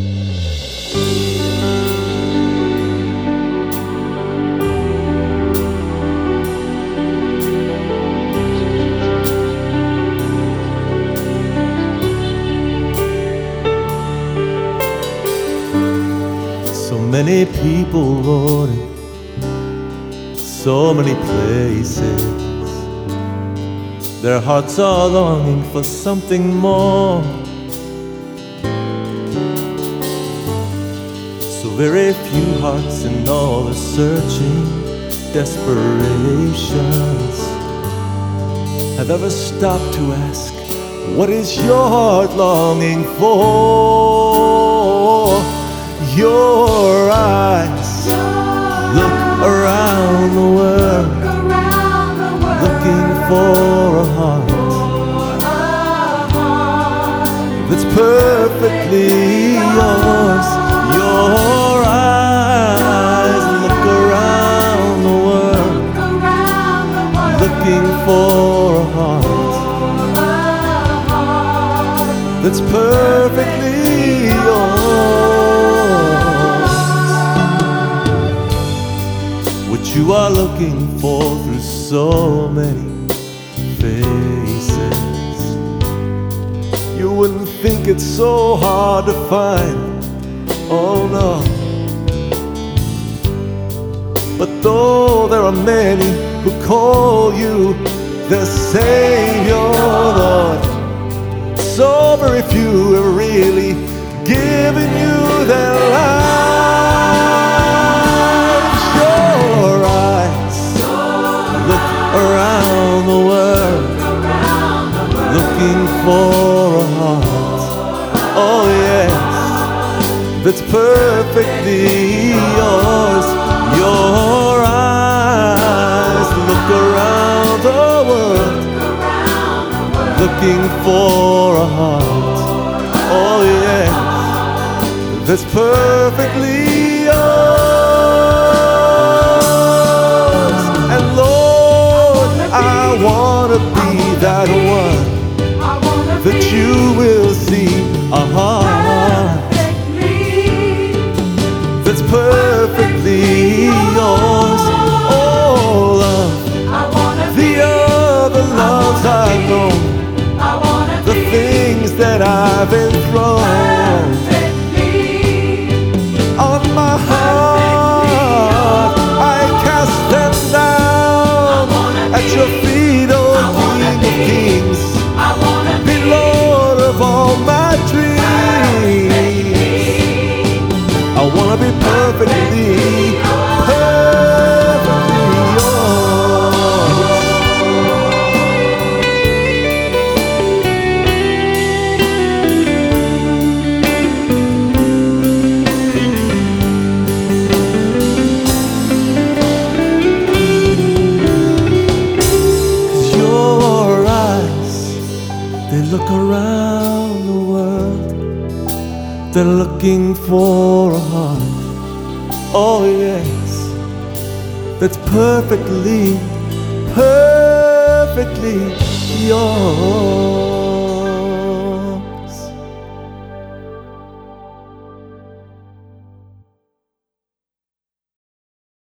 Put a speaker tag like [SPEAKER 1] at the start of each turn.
[SPEAKER 1] So many people, Lord, so many places. Their hearts are longing for something more. So very few hearts in all the searching desperations have ever stopped to ask, what is your heart longing for? Your eyes look around the world, looking for a heart that's perfectly yours. Your eyes look around the world, looking for a heart that's perfectly yours. What you are looking for through so many faces, you wouldn't think it's so hard to find. Oh no. But though there are many who call you their Savior, Lord, so very few have really given you their lives. Your eyes look around the world, looking for a heart, oh yes, that's perfectly yours. Your eyes look around the world, looking for a heart, oh yes, that's perfectly yours. And Lord, I wanna be that one that you will see, a heart that's perfectly yours. Oh love, the other loves I've known, the things that I've enthroned on my heart, I cast them down at your feet, oh King of Kings. Be Lord of all my dreams. I wanna be perfectly they look around the world, they're looking for a heart, oh yes, that's perfectly, perfectly yours.